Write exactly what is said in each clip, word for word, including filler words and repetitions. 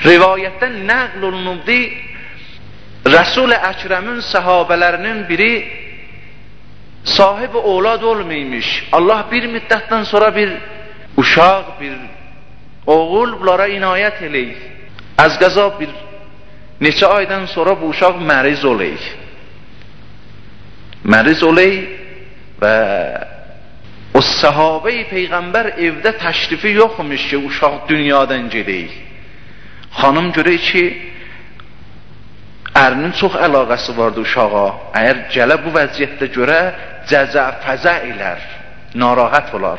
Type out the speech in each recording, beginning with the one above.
Rivayətdən nəql olunubdu, Resul-i Əkrəmin səhabələrinin biri sahibi oğlad olmaymış. Allah bir müddətdən sonra bir uşaq, bir oğul bunlara inayət eləyir. Az qəza bir neçə aydan sonra bu uşaq məriz olay. Məriz olay və o səhabe-i Peyğəmbər evdə təşrifi yoxmuş ki, uşaq dünyadan gedək. Xanım görək ki, ərinin çox əlaqəsi vardı uşağa. Əgər gələ bu vəziyyətdə görə, cəzə fəzə elər, narahat olar.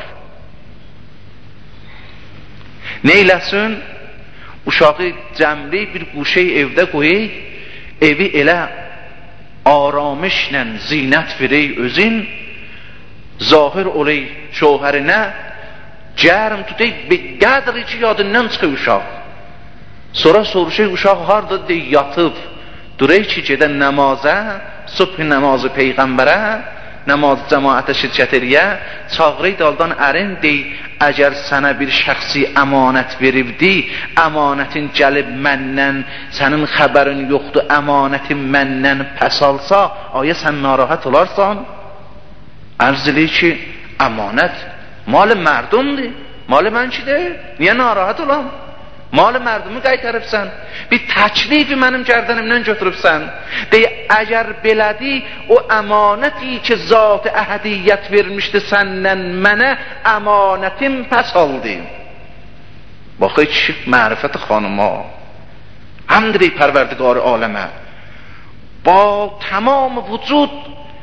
Nə eləsin? Uşağı cəmli bir quşey evdə qoyay, evi elə aramışla zinət verək özün, zahir olay şohərinə, gərm tutay, be qədri ki, yadından çıxı uşaq. Sonra soruşay, uşaq harada dey, yatıb, duray ki, gedən nəmazə, subh namazı Peyğəmbərə, namaz cəmaətə şirkət eləyə, çağırı daldan ərin dey, əgər sənə bir şəxsi əmanət veribdi, əmanətin gəlib məndən, sənin xəbərin yoxdur, əmanətin məndən pəs alsa, aya sən narahat olarsan? Ərz eləyir ki, əmanət mal mərdumdur, mal mən ki deyil, niyə narahat olam? Mal mərdumu qaytarıbsan, bir təklifi mənim gərdənimdən götürübsən. Deyə, əgər belədi, o əmanəti ki, zat-ı əhədiyyət vermişdi səndən mənə, əmanətim pəs aldı. Baxı ki, mərifət xanıma, həmdir pərverdigar aləmə, ba tamam vücud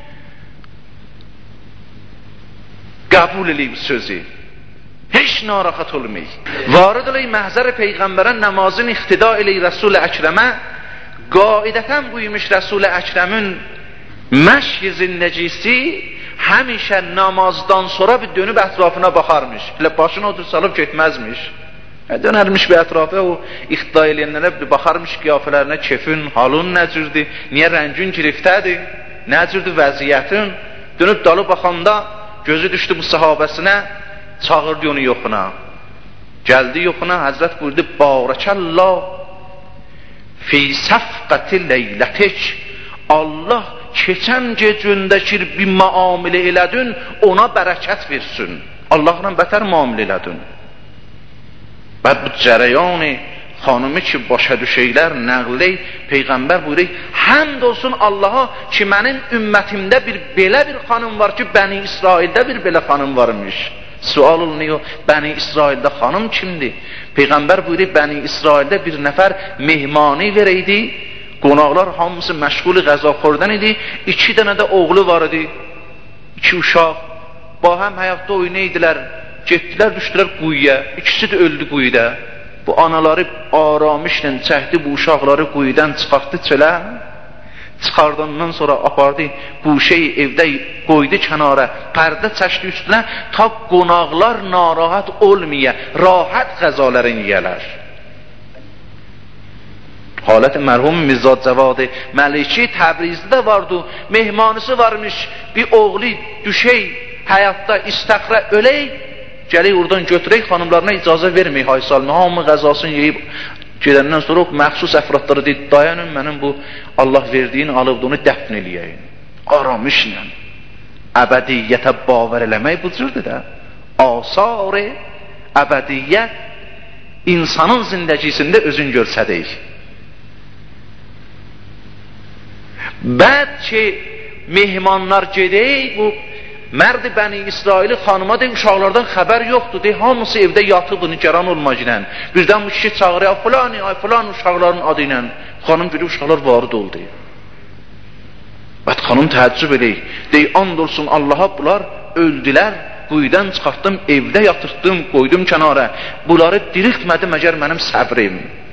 qəbul eləyib sözü. Heç narahat olmayıq. Varid olayı məhzər Peyğəmbərən namazın iqtida eləyir Resul-i Əkrəmə, qaidətən buymuş Resul-i Əkrəmin məşyi zindəcisi həmişə namazdan sonra bir dönüb ətrafına baxarmış. Elə başına otur salıb getməzmiş. Dönərmiş bir ətrafı, o iqtida eləyənlərə bir baxarmış qiyafələrinə, kefin, halın nəcürdür, niyə rəngin giriftədir, nəcürdür vəziyyətin. Dönüb dalı baxanda gözü düşdü bu sahabəsinə, çağırdı onu yoxuna. Gəldi yoxuna, Həzrət buyurdu, Barakallah fi səfqəti leylətik. Allah keçən gecündəki bir müamilə elədin, ona bərəkət versin. Allahla bətər müamilə elədin. Və bu cərəyani xanımı ki, başa düşeylər, nəqley, Peyğəmbər buyuruq, həmd olsun Allaha ki, mənim ümmətimdə bir belə bir xanım var ki, Bəni İsraildə bir belə xanım varmış. Sual olunuyor, Bəni İsraildə xanım kimdir? Peyğəmbər buyuruq, Bəni İsraildə bir nəfər mehmani verəydi, qonaqlar hamısı məşğul qəza xordan idi, iki dənə də oğlu var idi, iki uşaq, ba həm həyatda oynaydılar, getdilər, düşdülər quyuya, ikisi də öldü quyuda. Bu anaları aramışla çəkdi, bu uşaqları quyudan çıxartdı çölə, çıxardandan sonra apardı, bu şeyi evdə qoydu kənara, pərdə çəkdi üstünə, ta qonaqlar narahat olmaya, rahat qəzaların yiyələr. Halət mərhum Mirzad Cavad Məliki Təbrizdə vardı, mehmanısı varmış, bir oğlu düşey, həyatda istəxrə ölək, gələk oradan götürək, xanımlarına icazə vermək, hay salmı, hamı qəzasını yeyib, gedəndən sonra o məxsus əfradları deyil, dayanın, mənim bu Allah verdiyini alıbdı, onu dəfn eləyəyin. Aramışla, əbədiyyətə bavər eləmək bu cürdür də. Asar-ı əbədiyyət insanın zindəcisində özün görsədək. Bəd ki, mehmanlar gedək, bu mərd Bəni İsraili xanıma deyib, uşaqlardan xəbər yoxdur, deyib, hamısı evdə yatıb, nigaran olmacı ilə. Birdən bu kişi çağırır, ay filan, ay filan uşaqların adı ilə. Xanım görüb, uşaqlar varid oldu. Bəd xanım təəccüb edək, deyib, and olsun Allaha, bunlar öldülər, quyudan çıxartdım, evdə yatırtdım, qoydum kənara. Bunları diriltmədim əgər mənim səbrim.